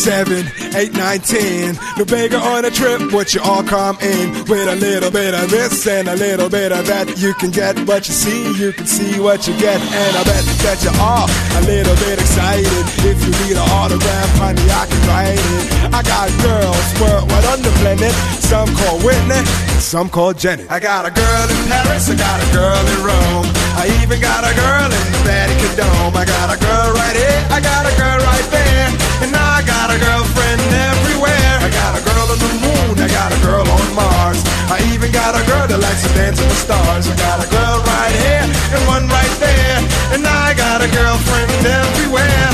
7, 8, 9, 10. No bigger on a trip, would you all come in with a little bit of this and a little bit of that? You can get what you see what you get, and I bet that you are a little bit excited. If you need an autograph, honey, I can write it. I got girls worldwide on the planet. Some call Whitney, some call Jenny. I got a girl in Paris, I got a girl in Rome. I even got a girl in the Vatican Dome. I got a girl right here, I got a girl right there, and I got a girlfriend everywhere. I got a girl on the moon, I got a girl on Mars. I even got a girl that likes to dance with the stars. I got a girl right here and one right there, and I got a girlfriend everywhere.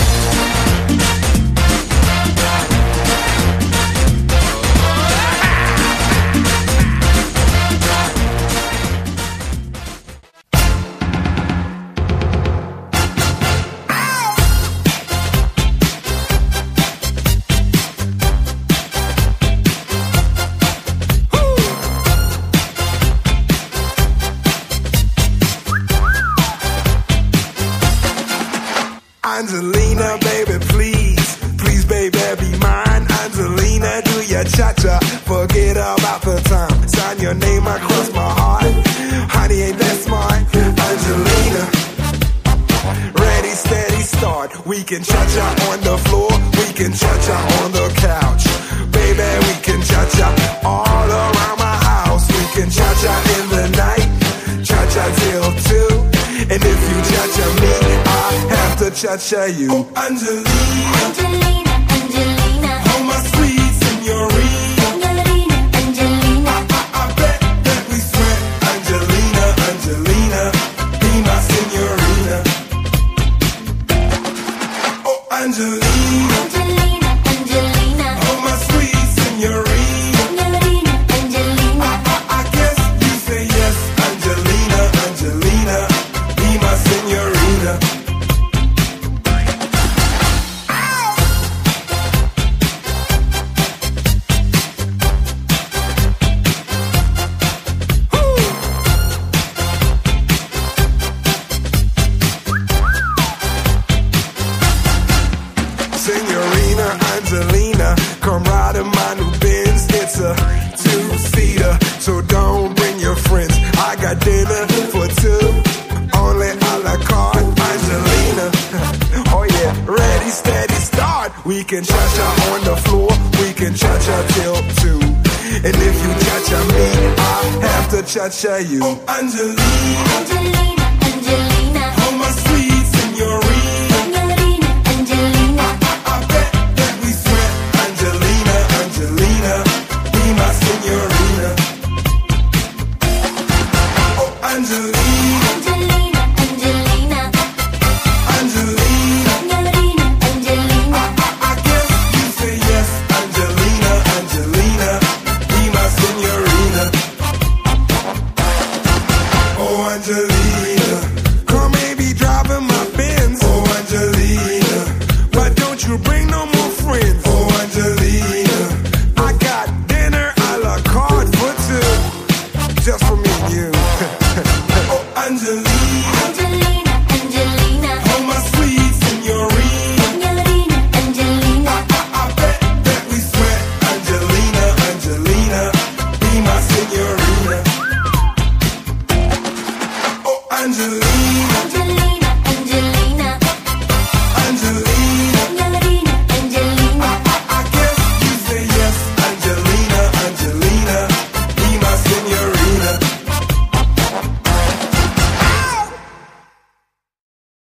Angelina, baby, please, baby, be mine. Angelina, do your cha-cha, forget about the time. Sign your name across my heart, honey, ain't that smart? Angelina, ready, steady, start. We can cha-cha on the floor, we can cha-cha on the couch. Baby, we can cha-cha all around my house. We can cha-cha in the night, cha-cha till 2. And if you cha-cha me, I have to cha-cha you. Oh, Angelina, Angelina, Angelina, oh my sweet señorita. Angelina, Angelina, I bet that we sweat. Angelina, Angelina, be my señorita. Oh, Angelina, Angelina, Angelina, oh my sweet señorita. Angelina, Angelina, I guess you say yes. Angelina, Angelina, be my señorita. Señorina Angelina, come ride in my new Benz. It's a 2-seater, so don't bring your friends. I got dinner for 2, only a la carte. Angelina, oh yeah, ready, steady, start. We can cha-cha on the floor, we can cha-cha till 2. And if you cha-cha me, I have to cha-cha you. Oh, Angelina, Angelina, Angelina, oh my sweet señorita. Angelina, Angelina, I bet that we sweat. Angelina, Angelina, be my señorita. Oh, Angelina, Angelina, Angelina, Angelina, Angelina, Angelina, I guess you say yes. Angelina, Angelina, be my señorita. Oh, Angelina, come maybe driving my Benz. Oh, Angelina, but don't you bring no more friends. Oh, Angelina, I got dinner a la carte for 2, just for me and you. Oh, Angelina, Angelina, Angelina, oh my sweet señorita. Angelina, Angelina, I bet that we sweat. Angelina, Angelina, be my señorita. Oh, Angelina, Angelina,